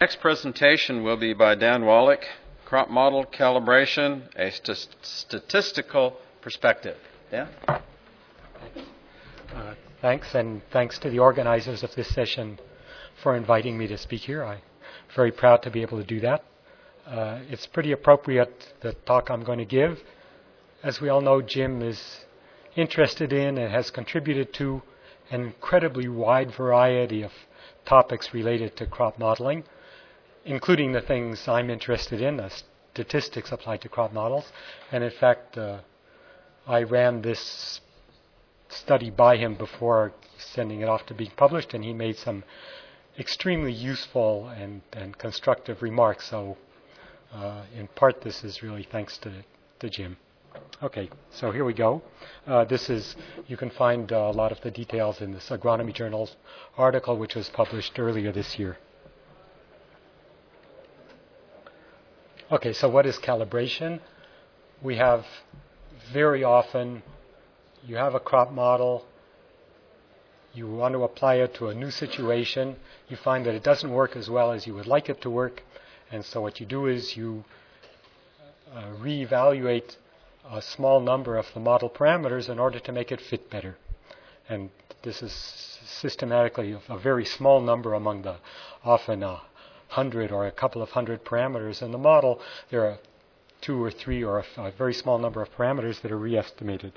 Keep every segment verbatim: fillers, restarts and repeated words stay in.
Next presentation will be by Dan Wallach, Crop Model Calibration, a st- Statistical Perspective. Dan? Uh, thanks, and thanks to the organizers of this session for inviting me to speak here. I'm very proud to be able to do that. Uh, it's pretty appropriate, the talk I'm going to give. As we all know, Jim is interested in and has contributed to an incredibly wide variety of topics related to crop modeling, including the things I'm interested in, uh, statistics applied to crop models. And in fact, uh, I ran this study by him before sending it off to be published, and he made some extremely useful and, and constructive remarks. So uh, in part, this is really thanks to, to Jim. Okay, so here we go. Uh, this is, you can find uh, a lot of the details in this Agronomy Journal's article, which was published earlier this year. Okay, so what is calibration? We have very often, you have a crop model, you want to apply it to a new situation, you find that it doesn't work as well as you would like it to work, and so what you do is you uh, reevaluate a small number of the model parameters in order to make it fit better. And this is systematically a very small number among the often a hundred or a couple of hundred parameters in the model. There are two or three or a, a very small number of parameters that are re-estimated.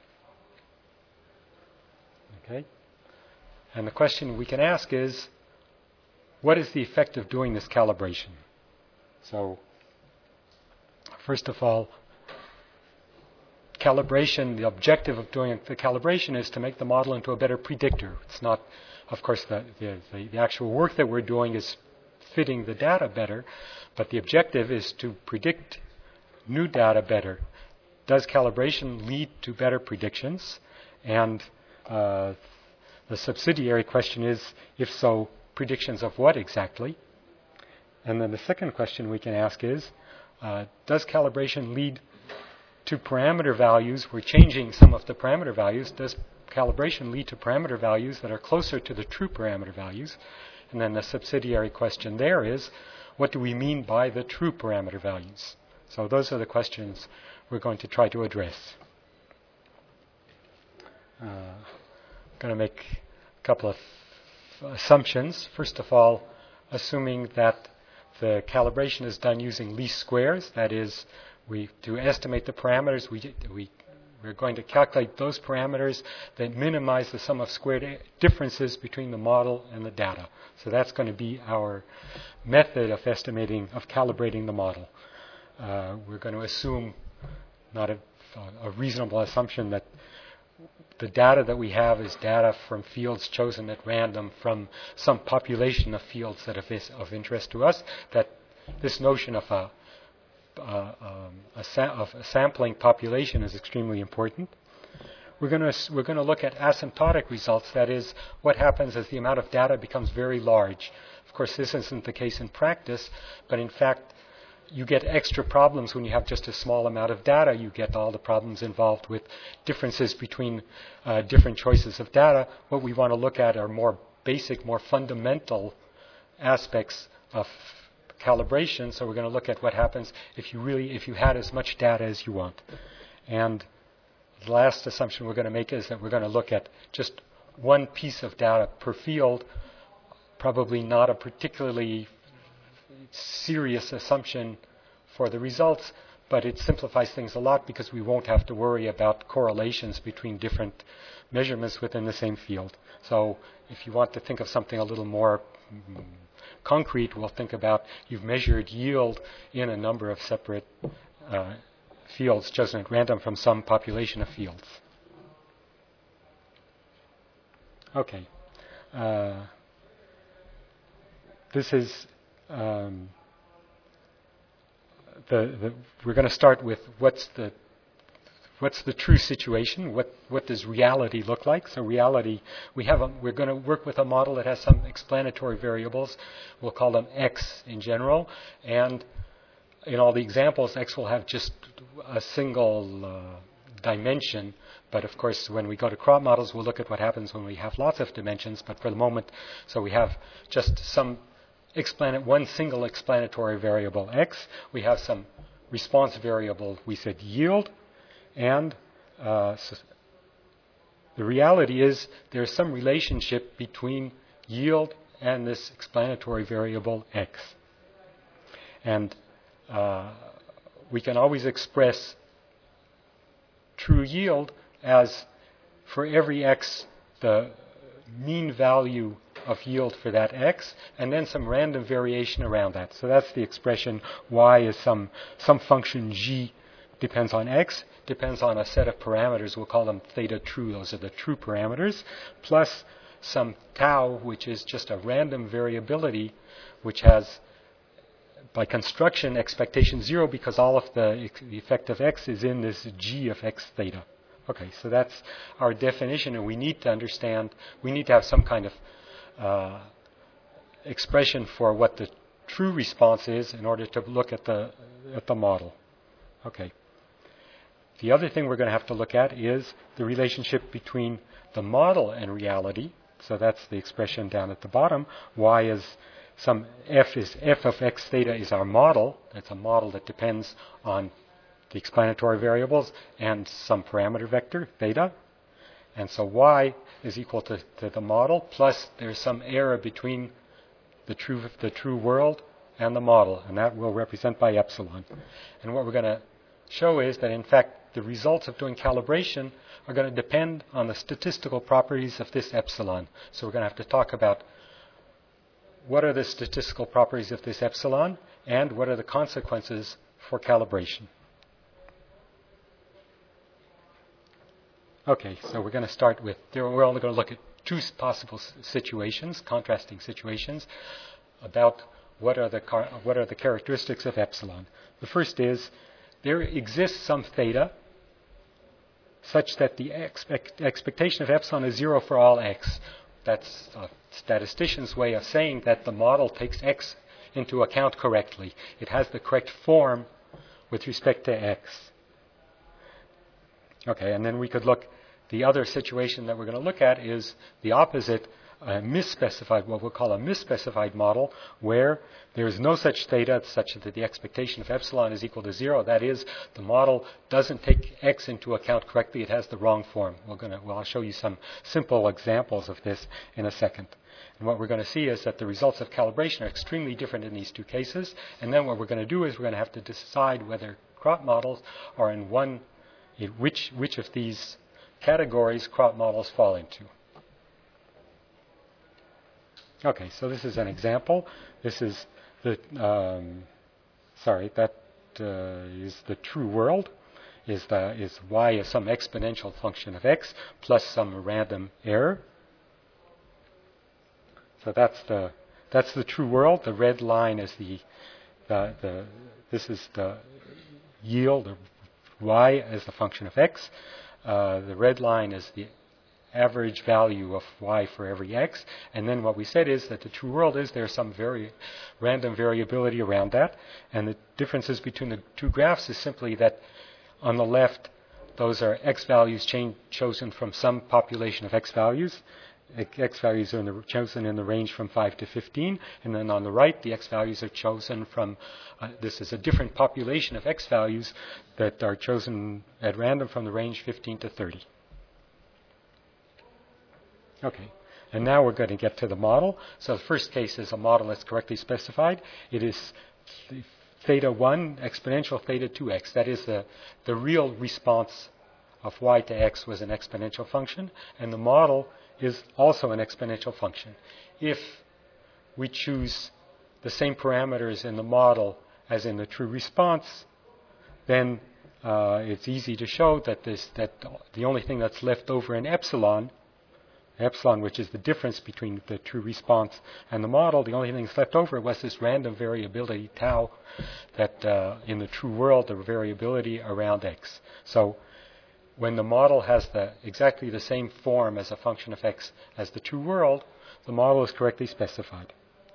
Okay? And the question we can ask is, what is the effect of doing this calibration? So, first of all, calibration, the objective of doing the calibration is to make the model into a better predictor. It's not, of course, the, the, the, the actual work that we're doing is fitting the data better, but the objective is to predict new data better. Does calibration lead to better predictions? And uh, the subsidiary question is, if so, predictions of what exactly? And then the second question we can ask is, uh, does calibration lead to parameter values? We're changing some of the parameter values. Does calibration lead to parameter values that are closer to the true parameter values? And then the subsidiary question there is, what do we mean by the true parameter values? So those are the questions we're going to try to address. Uh, I'm going to make a couple of assumptions. First of all, assuming that the calibration is done using least squares, that is, we to estimate the parameters, we, we, we're going to calculate those parameters that minimize the sum of squared differences between the model and the data. So that's going to be our method of estimating, of calibrating the model. Uh, we're going to assume, not a, a reasonable assumption, that the data that we have is data from fields chosen at random from some population of fields that are of interest to us, that this notion of a Uh, um, a, sa- of a sampling population is extremely important. We're going to we're going to look at asymptotic results. That is, what happens as the amount of data becomes very large. Of course, this isn't the case in practice, but in fact, you get extra problems when you have just a small amount of data. You get all the problems involved with differences between uh, different choices of data. What we want to look at are more basic, more fundamental aspects of calibration. So we're going to look at what happens if you really, if you had as much data as you want. And the last assumption we're going to make is that we're going to look at just one piece of data per field, probably not a particularly serious assumption for the results, but it simplifies things a lot because we won't have to worry about correlations between different measurements within the same field. So if you want to think of something a little more mm, concrete, we'll think about you've measured yield in a number of separate uh, fields chosen at random from some population of fields. Okay. Uh, this is um, the, the we're going to start with what's the What's the true situation? What what does reality look like? So reality, we have a, we're going to work with a model that has some explanatory variables. We'll call them X in general, and in all the examples, X will have just a single uh, dimension. But of course, when we go to crop models, we'll look at what happens when we have lots of dimensions. But for the moment, so we have just some explanate one single explanatory variable x. We have some response variable, we said yield, and uh, so the reality is there's some relationship between yield and this explanatory variable x. And uh, we can always express true yield as for every x, the mean value of yield for that x, and then some random variation around that. So that's the expression y is some, some function g depends on x, depends on a set of parameters. We'll call them theta true. Those are the true parameters, plus some tau, which is just a random variability, which has, by construction, expectation zero because all of the, the effect of x is in this g of x theta. Okay, so that's our definition, and we need to understand, we need to have some kind of uh, expression for what the true response is in order to look at the at the model. Okay. The other thing we're going to have to look at is the relationship between the model and reality. So that's the expression down at the bottom. Y is some f is f of x theta is our model. It's a model that depends on the explanatory variables and some parameter vector, theta. And so y is equal to, to the model, plus there's some error between the true, the true world and the model, and that will represent by epsilon. And what we're going to show is that, in fact, the results of doing calibration are going to depend on the statistical properties of this epsilon. So we're going to have to talk about what are the statistical properties of this epsilon and what are the consequences for calibration. Okay, so we're going to start with, we're only going to look at two possible situations, contrasting situations, about what are the car, what are the characteristics of epsilon. The first is there exists some theta such that the expect, expectation of epsilon is zero for all x. That's a statistician's way of saying that the model takes x into account correctly. It has the correct form with respect to x. Okay, and then we could look, the other situation that we're going to look at is the opposite, a misspecified, what we'll call a misspecified model, where there is no such theta such that the expectation of epsilon is equal to zero. That is, the model doesn't take x into account correctly. It has the wrong form. We're going to, well, I'll show you some simple examples of this in a second. And what we're going to see is that the results of calibration are extremely different in these two cases. And then what we're going to do is we're going to have to decide whether crop models are in one, in which, which of these categories crop models fall into. Okay, so this is an example. This is the, um, sorry, that uh, is the true world. Is the is y is some exponential function of x plus some random error. So that's the that's the true world. The red line is the the, the this is the yield of y as the function of x. Uh, the red line is the average value of y for every x. And then what we said is that the true world is there's some very random variability around that. And the differences between the two graphs is simply that on the left, those are x values chain chosen from some population of x values. X values are in the, chosen in the range from five to fifteen. And then on the right, the x values are chosen from, uh, this is a different population of x values that are chosen at random from the range fifteen to thirty. Okay, and now we're going to get to the model. So the first case is a model that's correctly specified. It is theta one exponential theta two x. That is the, the real response of y to x was an exponential function, and the model is also an exponential function. If we choose the same parameters in the model as in the true response, then uh, it's easy to show that this that the only thing that's left over in epsilon, epsilon, which is the difference between the true response and the model, the only thing that's left over was this random variability tau, that uh, in the true world, the variability around x. So when the model has the exactly the same form as a function of x as the true world, the model is correctly specified.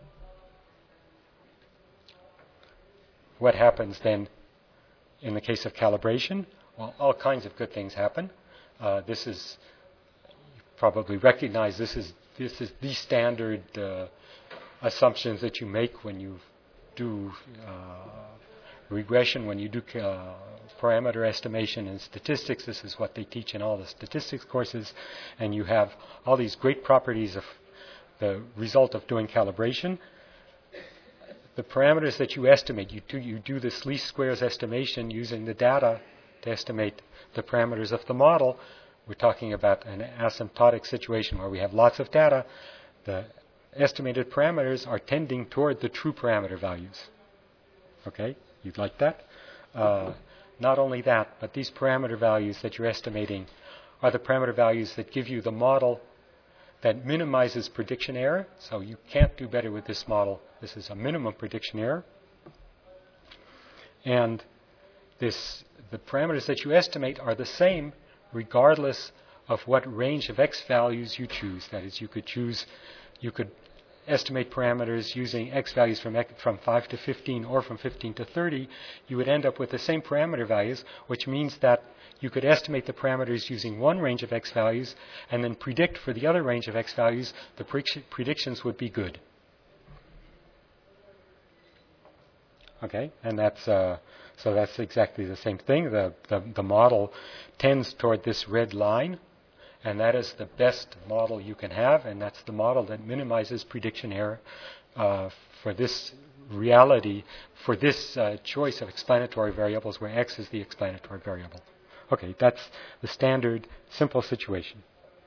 What happens then in the case of calibration? Well, all kinds of good things happen. Uh, this is, you probably recognize this is this is the standard uh, assumptions that you make when you do uh, regression, when you do uh, parameter estimation in statistics. This is what they teach in all the statistics courses. And you have all these great properties of the result of doing calibration. The parameters that you estimate, you do, you do this least squares estimation using the data to estimate the parameters of the model. We're talking about an asymptotic situation where we have lots of data. The estimated parameters are tending toward the true parameter values. Okay, you'd like that? Uh, not only that, but these parameter values that you're estimating are the parameter values that give you the model that minimizes prediction error. So you can't do better with this model. This is a minimum prediction error. And this, the parameters that you estimate are the same regardless of what range of x values you choose. That is, you could choose, you could estimate parameters using x values from from five to fifteen or from fifteen to thirty. You would end up with the same parameter values, which means that you could estimate the parameters using one range of x values and then predict for the other range of x values. The predict- predictions would be good. Okay, and that's uh, so that's exactly the same thing. The, the the model tends toward this red line, and that is the best model you can have, and that's the model that minimizes prediction error uh, for this reality, for this uh, choice of explanatory variables where x is the explanatory variable. Okay, that's the standard simple situation.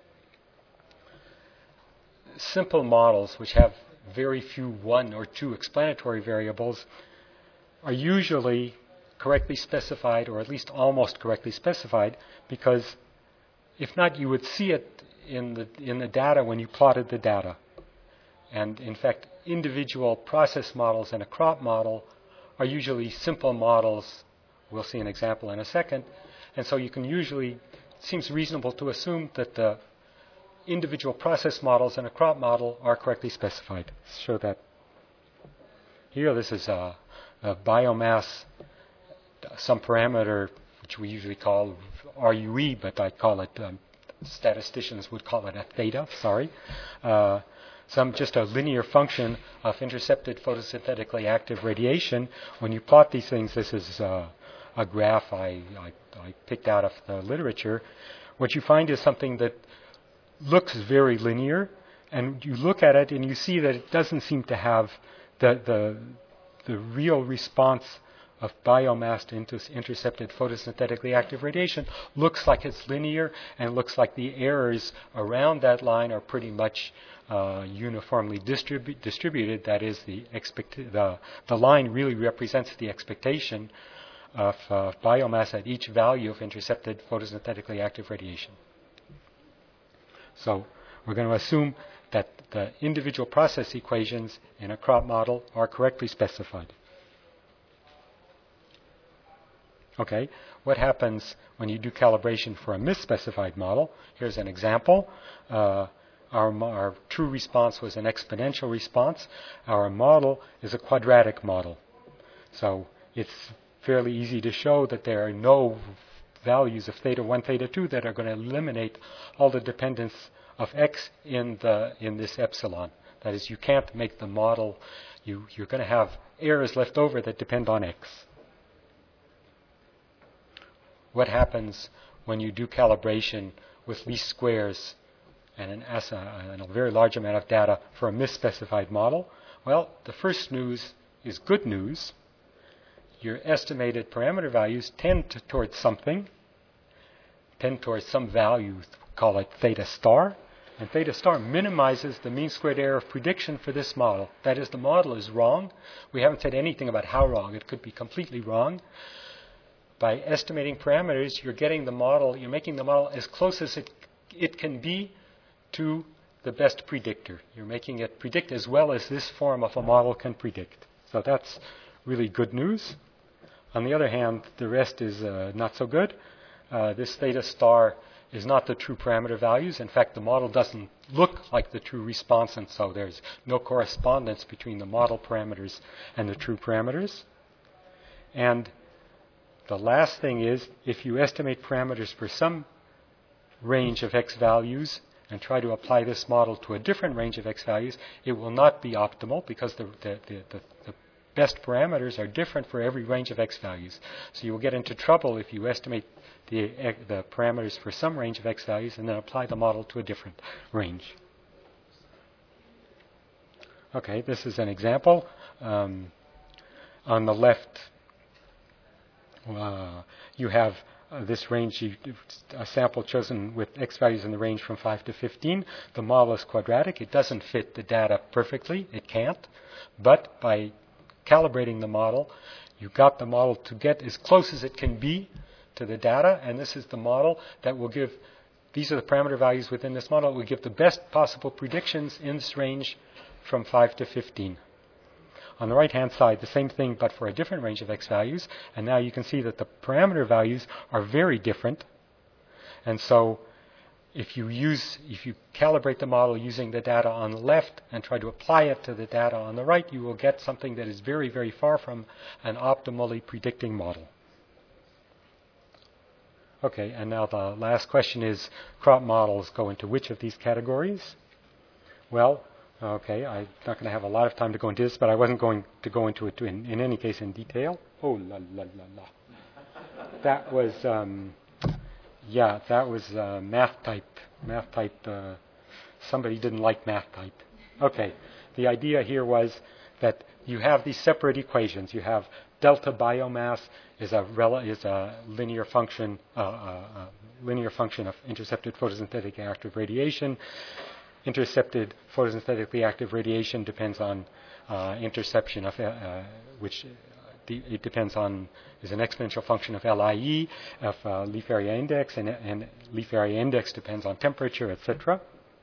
Simple models which have very few one or two explanatory variables are usually correctly specified, or at least almost correctly specified, because if not, you would see it in the in the data when you plotted the data. And in fact, individual process models and a crop model are usually simple models. We'll see an example in a second. And so you can usually, it seems reasonable to assume that the individual process models and a crop model are correctly specified. Let's show that here. This is a, a biomass, some parameter, which we usually call R U E, but I call it, um, statisticians would call it a theta, sorry. Uh, some just a linear function of intercepted photosynthetically active radiation. When you plot these things, this is uh, a graph I, I, I picked out of the literature. What you find is something that looks very linear, and you look at it and you see that it doesn't seem to have the the, the real response of biomass to inter- intercepted photosynthetically active radiation looks like it's linear, and looks like the errors around that line are pretty much uh, uniformly distribu- distributed. That is, the, expect- the the line really represents the expectation of uh, biomass at each value of intercepted photosynthetically active radiation. So we're going to assume that the individual process equations in a crop model are correctly specified. Okay, what happens when you do calibration for a misspecified model? Here's an example. Uh, our, our true response was an exponential response. Our model is a quadratic model. So it's fairly easy to show that there are no values of theta one, theta two that are going to eliminate all the dependence of x in the in this epsilon. That is, you can't make the model, you, you're going to have errors left over that depend on x. What happens when you do calibration with least squares and, an asa, and a very large amount of data for a misspecified model? Well, the first news is good news. Your estimated parameter values tend to, towards something, tend towards some value, call it theta star, and theta star minimizes the mean squared error of prediction for this model. That is, the model is wrong. We haven't said anything about how wrong. It could be completely wrong. By estimating parameters, you're getting the model, you're making the model as close as it, it can be to the best predictor. You're making it predict as well as this form of a model can predict. So that's really good news. On the other hand, the rest is uh, not so good. Uh, this theta star is not the true parameter values. In fact, the model doesn't look like the true response, and so there's no correspondence between the model parameters and the true parameters. And the last thing is, if you estimate parameters for some range of x values and try to apply this model to a different range of x values, it will not be optimal because the, the, the, the, the best parameters are different for every range of x values. So you will get into trouble if you estimate the, the parameters for some range of x values and then apply the model to a different range. Okay, this is an example. Um, on the left, uh, you have uh, this range, you, a sample chosen with x values in the range from five to fifteen. The model is quadratic. It doesn't fit the data perfectly. It can't. But by calibrating the model, you got the model to get as close as it can be to the data, and this is the model that will give, these are the parameter values within this model, it will give the best possible predictions in this range from five to fifteen. On the right-hand side, the same thing, but for a different range of x values, and now you can see that the parameter values are very different, and so if you use, if you calibrate the model using the data on the left and try to apply it to the data on the right, you will get something that is very, very far from an optimally predicting model. Okay, and now the last question is, crop models go into which of these categories? Well, okay, I'm not going to have a lot of time to go into this, but I wasn't going to go into it in, in any case in detail. Oh, la, la, la, la. That was... Um, Yeah, that was uh, math type. Math type. Uh, somebody didn't like math type. Okay, the idea here was that you have these separate equations. You have delta biomass is a rel- is a linear function, uh, uh, uh, linear function of intercepted photosynthetic active radiation. Intercepted photosynthetically active radiation depends on uh, interception of uh, which. It depends on, is an exponential function of L I E, of uh, leaf area index, and, and leaf area index depends on temperature, et cetera.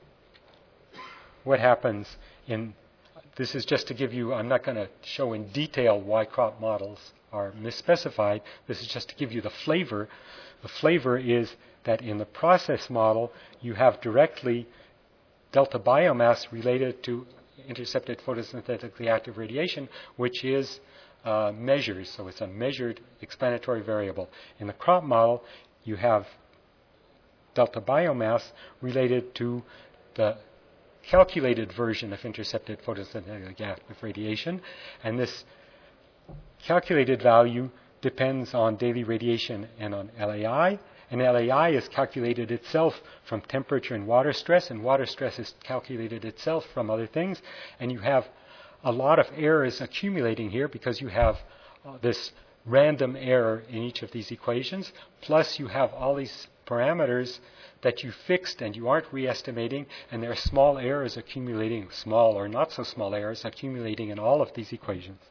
What happens in, this is just to give you, I'm not going to show in detail why crop models are misspecified. This is just to give you the flavor. The flavor is that in the process model, you have directly delta biomass related to intercepted photosynthetically active radiation, which is Uh, measures, so it's a measured explanatory variable. In the crop model, you have delta biomass related to the calculated version of intercepted photosynthetic active radiation, and this calculated value depends on daily radiation and on L A I, and L A I is calculated itself from temperature and water stress, and water stress is calculated itself from other things, and you have a lot of errors accumulating here because you have uh, this random error in each of these equations, plus you have all these parameters that you fixed and you aren't re-estimating, and there are small errors accumulating, small or not so small errors accumulating in all of these equations.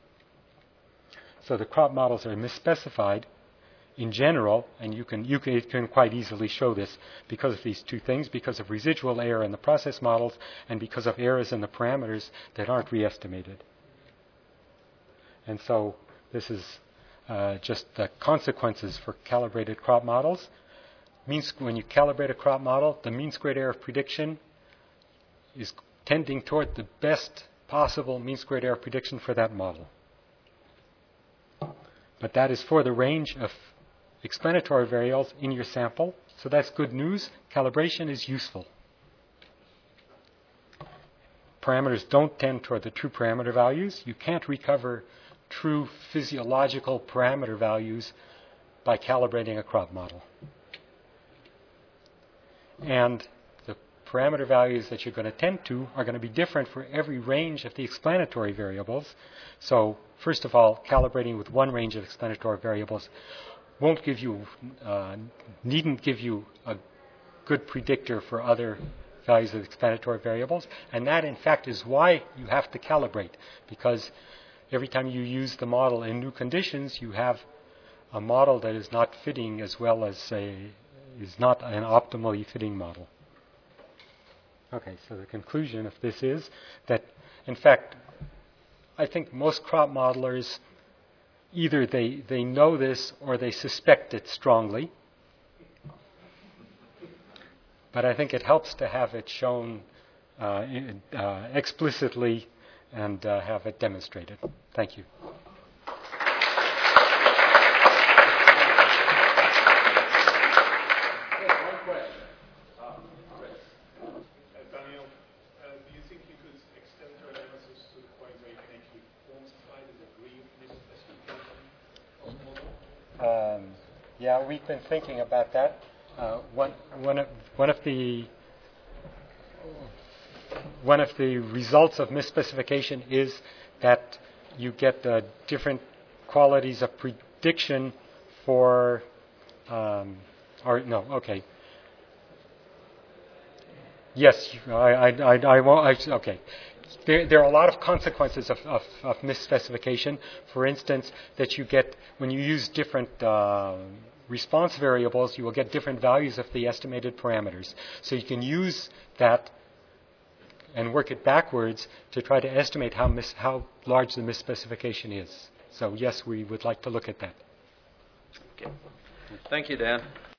So the crop models are misspecified in general, and you can, you can, you can quite easily show this because of these two things, because of residual error in the process models and because of errors in the parameters that aren't re-estimated. And so this is uh, just the consequences for calibrated crop models. Means when you calibrate a crop model, the mean squared error of prediction is tending toward the best possible mean squared error prediction for that model. But that is for the range of explanatory variables in your sample, so that's good news. Calibration is useful. Parameters don't tend toward the true parameter values. You can't recover true physiological parameter values by calibrating a crop model. And the parameter values that you're going to tend to are going to be different for every range of the explanatory variables. So, first of all, calibrating with one range of explanatory variables won't give you, uh, needn't give you a good predictor for other values of explanatory variables. And that, in fact, is why you have to calibrate, because every time you use the model in new conditions, you have a model that is not fitting as well as a, is not an optimally fitting model. Okay, so the conclusion of this is that, in fact, I think most crop modelers, either they, they know this or they suspect it strongly. But I think it helps to have it shown uh, in, uh, explicitly and uh, have it demonstrated. Thank you. One question. Uh, Chris. Um, yeah, we've been thinking about that. Uh, one, one, of, one of the one of the results of misspecification is that you get uh, different qualities of prediction for, um, or no, okay. Yes, I, I, I, I won't. I, okay. There, there are a lot of consequences of, of, of misspecification. For instance, that you get, when you use different uh, response variables, you will get different values of the estimated parameters. So you can use that and work it backwards to try to estimate how, mis, how large the misspecification is. So yes, we would like to look at that. Okay. Thank you, Dan.